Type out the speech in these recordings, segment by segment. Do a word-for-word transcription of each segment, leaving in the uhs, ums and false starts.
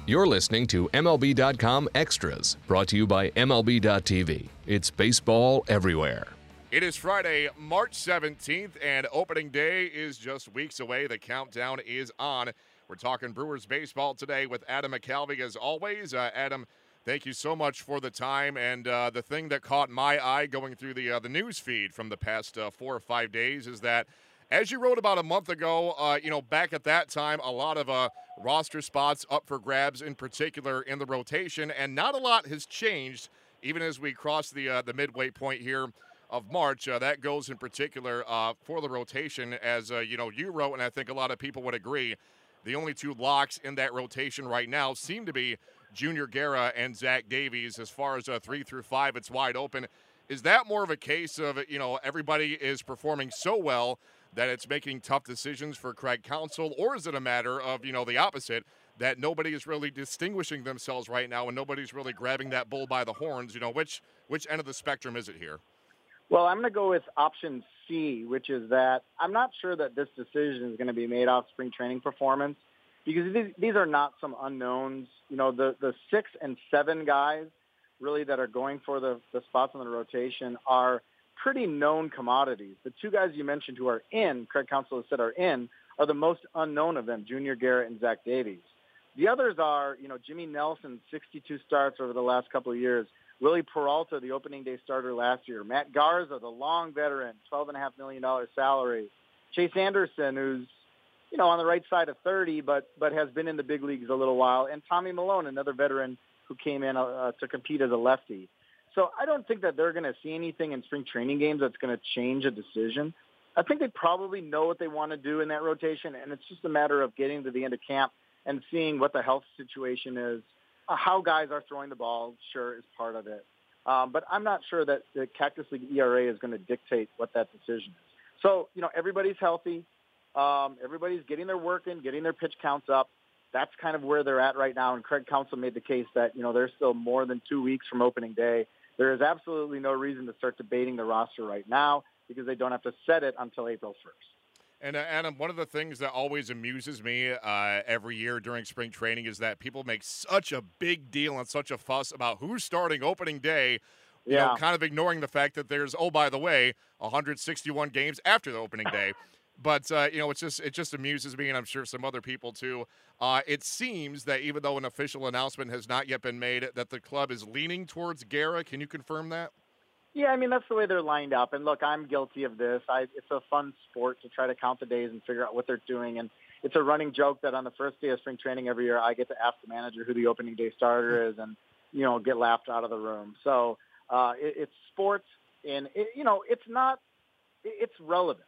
You're listening to M L B dot com Extras, brought to you by M L B dot T V. It's baseball everywhere. It is Friday, March seventeenth, and opening day is just weeks away. The countdown is on. We're talking Brewers baseball today with Adam McCalvy, as always. Uh, Adam, thank you so much for the time. And uh, the thing that caught my eye going through the uh, the news feed from the past uh, four or five days is that, as you wrote about a month ago, uh, you know, back at that time, a lot of uh, roster spots up for grabs, in particular in the rotation, and not a lot has changed, even as we cross the uh, the midway point here of March. Uh, that goes in particular uh, for the rotation, as uh, you know, you wrote, and I think a lot of people would agree. The only two locks in that rotation right now seem to be Junior Guerra and Zach Davies. As far as uh, three through five, it's wide open. Is that more of a case of, you know, everybody is performing so well that it's making tough decisions for Craig Counsell, or is it a matter of, you know, the opposite, that nobody is really distinguishing themselves right now and nobody's really grabbing that bull by the horns? You know, which which end of the spectrum is it here? Well, I'm going to go with option C, which is that I'm not sure that this decision is going to be made off spring training performance, because these, these are not some unknowns. You know, the, the six and seven guys really that are going for the, the spots on the rotation are pretty known commodities. The two guys you mentioned who are in, Craig Counsell has said are in, are the most unknown of them, Junior Guerra and Zach Davies. The others are, you know, Jimmy Nelson, sixty-two starts over the last couple of years. Willie Peralta, the opening day starter last year. Matt Garza, the long veteran, twelve point five million dollars salary. Chase Anderson, who's, you know, on the right side of thirty, but but has been in the big leagues a little while. And Tommy Malone, another veteran who came in uh, to compete as a lefty. So I don't think that they're going to see anything in spring training games that's going to change a decision. I think they probably know what they want to do in that rotation, and it's just a matter of getting to the end of camp and seeing what the health situation is. Uh, how guys are throwing the ball, sure, is part of it. Um, but I'm not sure that the Cactus League E R A is going to dictate what that decision is. So, you know, everybody's healthy. Um, everybody's getting their work in, getting their pitch counts up. That's kind of where they're at right now. And Craig Counsell made the case that, you know, they're still more than two weeks from opening day. There is absolutely no reason to start debating the roster right now, because they don't have to set it until April first. And, uh, Adam, one of the things that always amuses me uh, every year during spring training is that people make such a big deal and such a fuss about who's starting opening day, you yeah. know, kind of ignoring the fact that there's, oh, by the way, one hundred sixty-one games after the opening day. But, uh, you know, it's just it just amuses me, and I'm sure some other people too. Uh, it seems that even though an official announcement has not yet been made, that the club is leaning towards Guerra. Can you confirm that? Yeah, I mean, that's the way they're lined up. And, look, I'm guilty of this. I, it's a fun sport to try to count the days and figure out what they're doing. And it's a running joke that on the first day of spring training every year, I get to ask the manager who the opening day starter is and, you know, get laughed out of the room. So uh, it, it's sports, and, it, you know, it's not – it's relevant.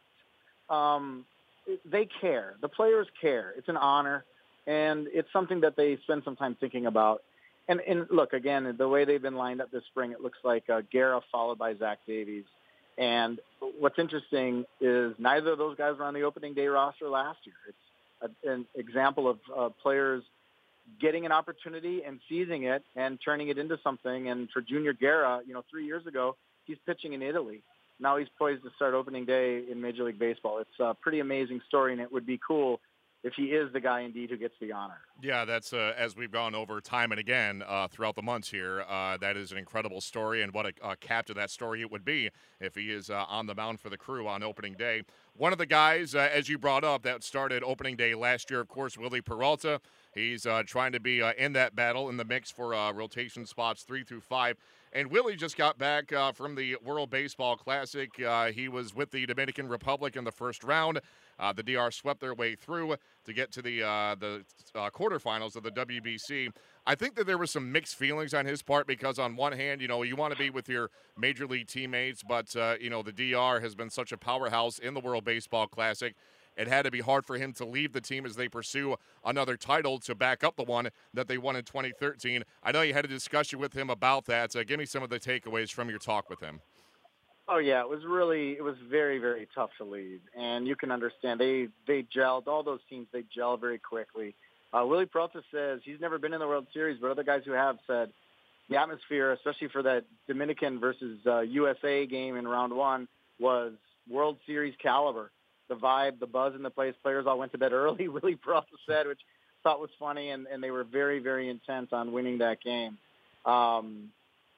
Um, it, they care. The players care. It's an honor, and it's something that they spend some time thinking about. And, and look, again, the way they've been lined up this spring, it looks like uh, Guerra followed by Zach Davies. And what's interesting is neither of those guys were on the opening day roster last year. It's a, an example of uh, players getting an opportunity and seizing it and turning it into something. And for Junior Guerra, you know, three years ago, he's pitching in Italy. Now he's poised to start opening day in Major League Baseball. It's a pretty amazing story, and it would be cool if he is the guy indeed who gets the honor. Yeah, that's uh, as we've gone over time and again uh, throughout the months here. Uh, that is an incredible story, and what a, a cap to that story it would be if he is uh, on the mound for the Crew on opening day. One of the guys, uh, as you brought up, that started opening day last year, of course, Willie Peralta. He's uh, trying to be uh, in that battle, in the mix for uh, rotation spots three through five. And Willie just got back uh, from the World Baseball Classic. Uh, he was with the Dominican Republic in the first round. Uh, the D R swept their way through to get to the uh, the uh, quarterfinals of the W B C. I think that there was some mixed feelings on his part, because on one hand, you know, you want to be with your major league teammates, but, uh, you know, the D R has been such a powerhouse in the World Baseball Classic. It had to be hard for him to leave the team as they pursue another title to back up the one that they won in twenty thirteen. I know you had a discussion with him about that. Uh, give me some of the takeaways from your talk with him. Oh, yeah, it was really, it was very, very tough to leave. And you can understand, they, they gelled, all those teams, they gel very quickly. Uh, Willie Peralta says he's never been in the World Series, but other guys who have said the atmosphere, especially for that Dominican versus uh, U S A game in round one, was World Series caliber. The vibe, the buzz in the place, players all went to bed early, Willie Peralta said, which thought was funny, and, and they were very, very intent on winning that game. Um,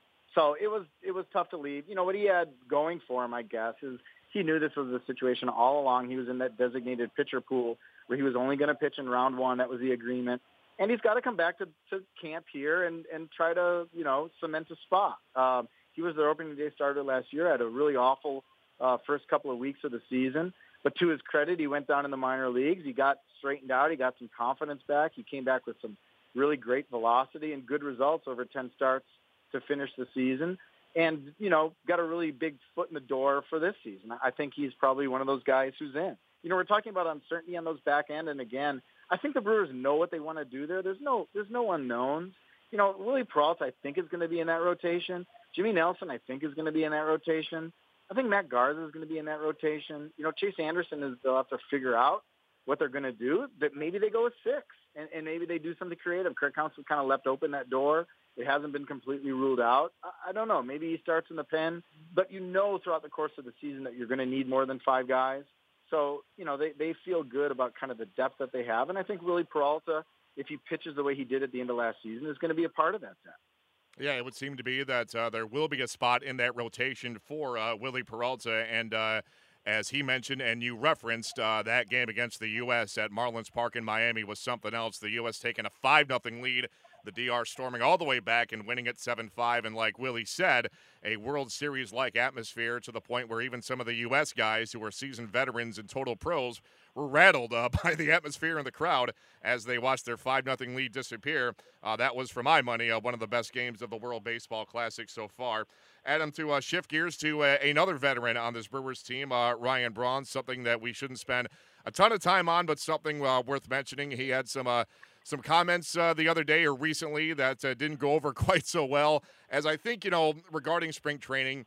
so it was it was tough to leave. You know, what he had going for him, I guess, is he knew this was the situation all along. He was in that designated pitcher pool where he was only going to pitch in round one. That was the agreement. And he's got to come back to, to camp here and, and try to, you know, cement a spot. Um, he was their opening day starter last year, had a really awful uh, first couple of weeks of the season. But to his credit, he went down in the minor leagues. He got straightened out. He got some confidence back. He came back with some really great velocity and good results over ten starts to finish the season. And, you know, got a really big foot in the door for this season. I think he's probably one of those guys who's in. You know, we're talking about uncertainty on those back end. And, again, I think the Brewers know what they want to do there. There's no there's no unknowns. You know, Willie Peralta, I think, is going to be in that rotation. Jimmy Nelson, I think, is going to be in that rotation. I think Matt Garza is going to be in that rotation. You know, Chase Anderson is, they'll have to figure out what they're going to do. That maybe they go with six, and, and maybe they do something creative. Kirk Counsell kind of left open that door. It hasn't been completely ruled out. I, I don't know. Maybe he starts in the pen, but you know throughout the course of the season that you're going to need more than five guys. So, you know, they, they feel good about kind of the depth that they have. And I think Willie Peralta, if he pitches the way he did at the end of last season, is going to be a part of that depth. Yeah, it would seem to be that uh, there will be a spot in that rotation for uh, Willie Peralta. And uh, as he mentioned and you referenced, uh, that game against the U S at Marlins Park in Miami was something else. The U S taking a five nothing lead. The D R storming all the way back and winning it seven five. And like Willie said, a World Series-like atmosphere to the point where even some of the U S guys who are seasoned veterans and total pros were rattled uh, by the atmosphere and the crowd as they watched their five nothing lead disappear. Uh, that was, for my money, uh, one of the best games of the World Baseball Classic so far. Adam, to uh, shift gears to uh, another veteran on this Brewers team, uh, Ryan Braun, something that we shouldn't spend a ton of time on, but something uh, worth mentioning. He had some uh, some comments uh, the other day or recently that uh, didn't go over quite so well. As I think, you know, regarding spring training,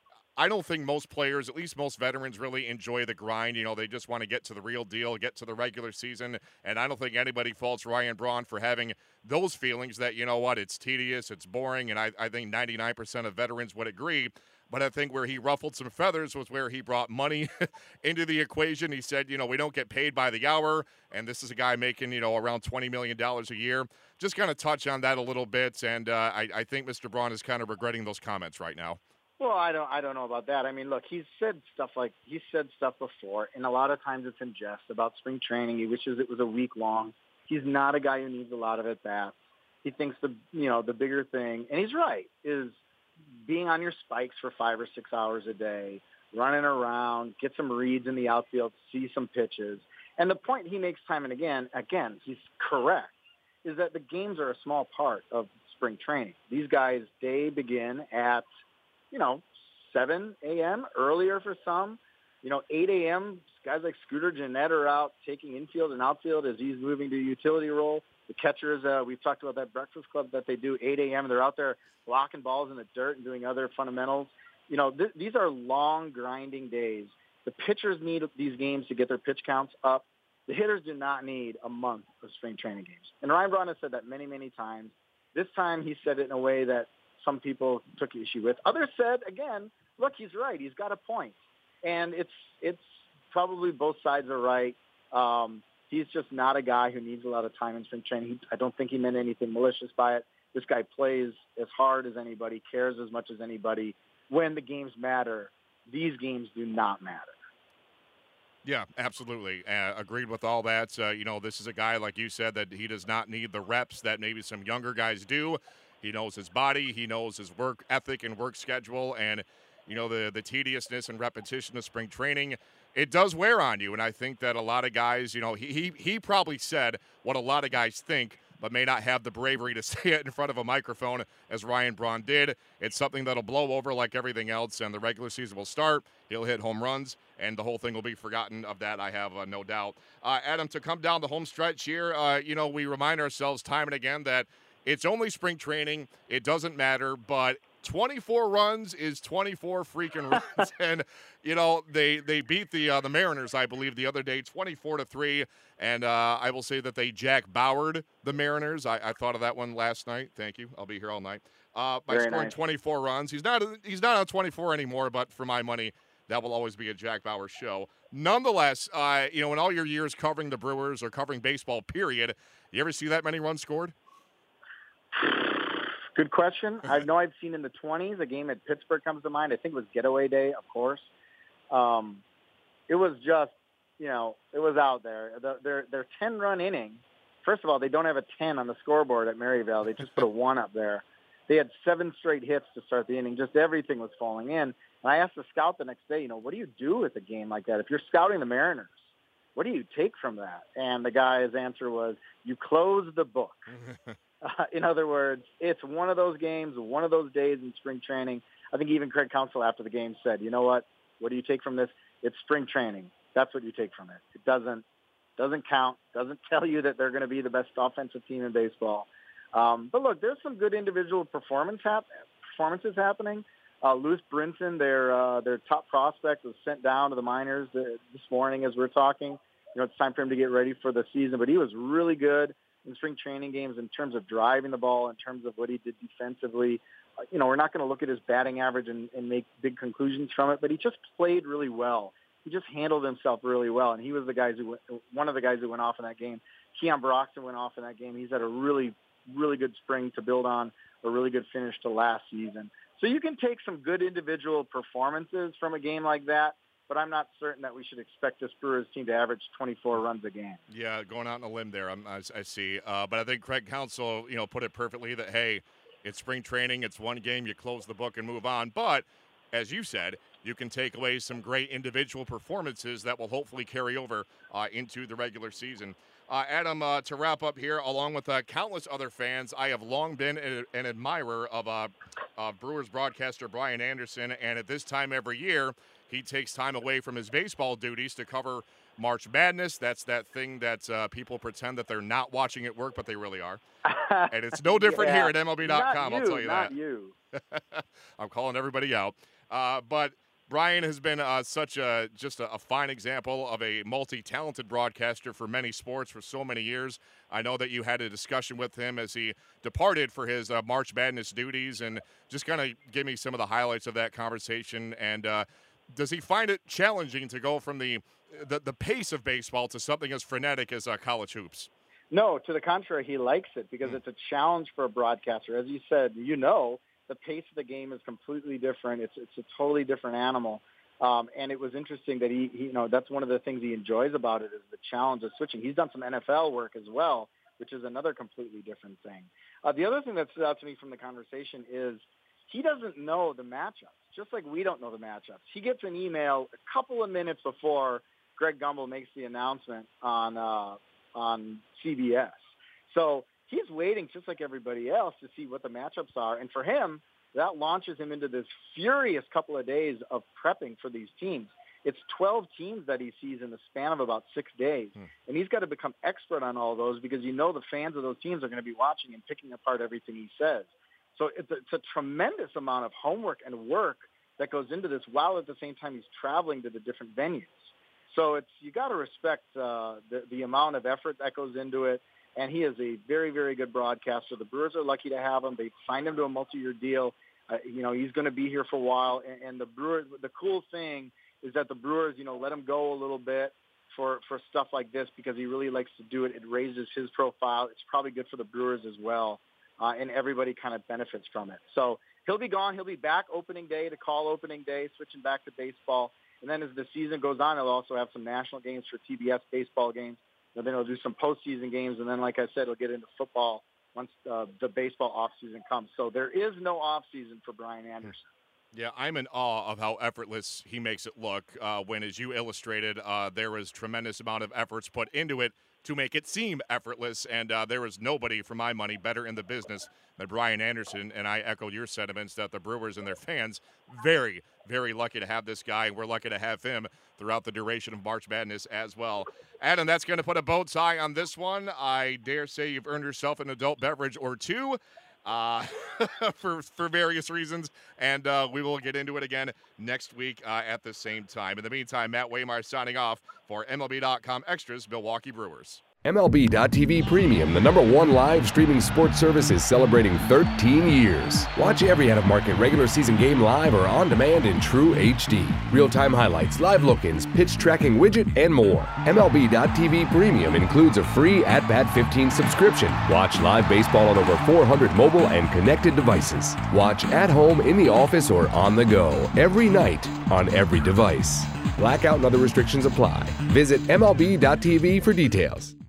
I don't think most players, at least most veterans, really enjoy the grind. You know, they just want to get to the real deal, get to the regular season. And I don't think anybody faults Ryan Braun for having those feelings that, you know what, it's tedious, it's boring. And I, I think ninety-nine percent of veterans would agree. But I think where he ruffled some feathers was where he brought money into the equation. He said, you know, we don't get paid by the hour. And this is a guy making, you know, around twenty million dollars a year. Just kind of touch on that a little bit. And uh, I, I think Mister Braun is kind of regretting those comments right now. Well, I don't I don't know about that. I mean, look, he's said stuff like he's said stuff before, and a lot of times it's in jest about spring training. He wishes it was a week long. He's not a guy who needs a lot of at bats. He thinks the you know the bigger thing, and he's right, is being on your spikes for five or six hours a day, running around, get some reads in the outfield, see some pitches. And the point he makes time and again, again, he's correct, is that the games are a small part of spring training. These guys, they begin at you know, seven a.m., earlier for some. You know, eight a.m., guys like Scooter Gennett are out taking infield and outfield as he's moving to a utility role. The catchers, uh, we've talked about that breakfast club that they do, eight a.m., they're out there blocking balls in the dirt and doing other fundamentals. You know, th- these are long, grinding days. The pitchers need these games to get their pitch counts up. The hitters do not need a month of spring training games. And Ryan Braun has said that many, many times. This time he said it in a way that some people took issue with. Others said, again, look, he's right. He's got a point. And it's it's probably both sides are right. Um, he's just not a guy who needs a lot of time in spring training. He, I don't think he meant anything malicious by it. This guy plays as hard as anybody, cares as much as anybody. When the games matter, these games do not matter. Yeah, absolutely. Uh, agreed with all that. Uh, you know, this is a guy, like you said, that he does not need the reps that maybe some younger guys do. He knows his body, he knows his work ethic and work schedule, and, you know, the, the tediousness and repetition of spring training, it does wear on you. And I think that a lot of guys, you know, he, he, he probably said what a lot of guys think, but may not have the bravery to say it in front of a microphone as Ryan Braun did. It's something that'll blow over like everything else, and the regular season will start. He'll hit home runs, and the whole thing will be forgotten. Of that, I have uh, no doubt. Uh, Adam, to come down the home stretch here, uh, you know, we remind ourselves time and again that it's only spring training. It doesn't matter, but twenty-four runs is twenty-four freaking runs. And, you know, they they beat the uh, the Mariners, I believe, the other day, twenty-four to three. And uh, I will say that they Jack Bauered the Mariners. I, I thought of that one last night. Thank you. I'll be here all night. Uh, by Very scoring nice. twenty-four runs. He's not he's not on twenty-four anymore, but for my money, that will always be a Jack Bauer show. Nonetheless, uh, you know, in all your years covering the Brewers or covering baseball, period, you ever see that many runs scored? Good question. I know I've seen in the twenties. A game at Pittsburgh comes to mind. I think it was Getaway Day, of course. Um, it was just, you know, it was out there. The, their their ten-run inning, first of all, they don't have a ten on the scoreboard at Maryvale. They just put a one up there. They had seven straight hits to start the inning. Just everything was falling in. And I asked the scout the next day, you know, what do you do with a game like that? If you're scouting the Mariners, what do you take from that? And the guy's answer was, you close the book. uh, in other words, it's one of those games, one of those days in spring training. I think even Craig Counsell after the game said, you know what? What do you take from this? It's spring training. That's what you take from it. It doesn't doesn't count, doesn't tell you that they're going to be the best offensive team in baseball. Um, but look, there's some good individual performance hap- performances happening. Uh, Lewis Brinson, their uh, their top prospect, was sent down to the minors uh, this morning as we're talking. You know, it's time for him to get ready for the season, but he was really good in spring training games in terms of driving the ball, in terms of what he did defensively. Uh, you know, we're not going to look at his batting average and, and make big conclusions from it, but he just played really well. He just handled himself really well, and he was the guys who went, one of the guys who went off in that game. Keon Broxton went off in that game. He's had a really, really good spring to build on, a really good finish to last season. So you can take some good individual performances from a game like that, but I'm not certain that we should expect this Brewers team to average twenty-four runs a game. Yeah, going out on a limb there, I'm, I, I see. Uh, but I think Craig Counsell, you know, put it perfectly that, hey, it's spring training, it's one game, you close the book and move on. But as you said, you can take away some great individual performances that will hopefully carry over uh, into the regular season. Uh, Adam, uh, to wrap up here, along with uh, countless other fans, I have long been a, an admirer of uh, uh, Brewers broadcaster Brian Anderson, and at this time every year, he takes time away from his baseball duties to cover March Madness. That's that thing that uh, people pretend that they're not watching at work, but they really are. And it's no different yeah. here at M L B dot com, Not you, I'll tell you not that. you. I'm calling everybody out. Uh, but Brian has been uh, such a just a, a fine example of a multi-talented broadcaster for many sports for so many years. I know that you had a discussion with him as he departed for his uh, March Madness duties, and just kind of give me some of the highlights of that conversation. And uh, does he find it challenging to go from the, the the pace of baseball to something as frenetic as uh, college hoops? No, to the contrary, he likes it because mm. it's a challenge for a broadcaster. As you said, you know, the pace of the game is completely different. It's it's a totally different animal. Um, and it was interesting that he, he, you know, that's one of the things he enjoys about it is the challenge of switching. He's done some N F L work as well, which is another completely different thing. Uh, the other thing that stood out to me from the conversation is he doesn't know the matchups, just like we don't know the matchups. He gets an email a couple of minutes before Greg Gumbel makes the announcement on uh, on C B S. So he's waiting just like everybody else to see what the matchups are. And for him, that launches him into this furious couple of days of prepping for these teams. It's twelve teams that he sees in the span of about six days. Hmm. And he's got to become expert on all those because you know the fans of those teams are going to be watching and picking apart everything he says. So it's a, it's a tremendous amount of homework and work that goes into this while at the same time he's traveling to the different venues. So it's you got to respect uh, the, the amount of effort that goes into it. And he is a very, very good broadcaster. The Brewers are lucky to have him. They signed him to a multi-year deal. Uh, you know, he's going to be here for a while. And, and the Brewers, the cool thing is that the Brewers, you know, let him go a little bit for, for stuff like this because he really likes to do it. It raises his profile. It's probably good for the Brewers as well. Uh, and everybody kind of benefits from it. So he'll be gone. He'll be back opening day to call opening day, switching back to baseball. And then as the season goes on, he'll also have some national games for T B S baseball games. And then he'll do some postseason games, and then, like I said, he'll get into football once uh, the baseball offseason comes. So there is no offseason for Brian Anderson. Yeah, I'm in awe of how effortless he makes it look uh, when, as you illustrated, uh, there was tremendous amount of efforts put into it to make it seem effortless, and uh, there is nobody, for my money, better in the business than Brian Anderson, and I echo your sentiments that the Brewers and their fans, very, very lucky to have this guy, and we're lucky to have him throughout the duration of March Madness as well. Adam, that's going to put a bow tie on this one. I dare say you've earned yourself an adult beverage or two uh, for, for various reasons, and uh, we will get into it again next week uh, at the same time. In the meantime, Matt Waymire signing off for M L B dot com Extras Milwaukee Brewers. M L B dot T V Premium, the number one live streaming sports service, is celebrating thirteen years. Watch every out-of-market regular season game live or on demand in true H D. Real-time highlights, live look-ins, pitch tracking widget, and more. M L B dot T V Premium includes a free At Bat fifteen subscription. Watch live baseball on over four hundred mobile and connected devices. Watch at home, in the office, or on the go every night on every device. Blackout and other restrictions apply. Visit M L B dot T V for details.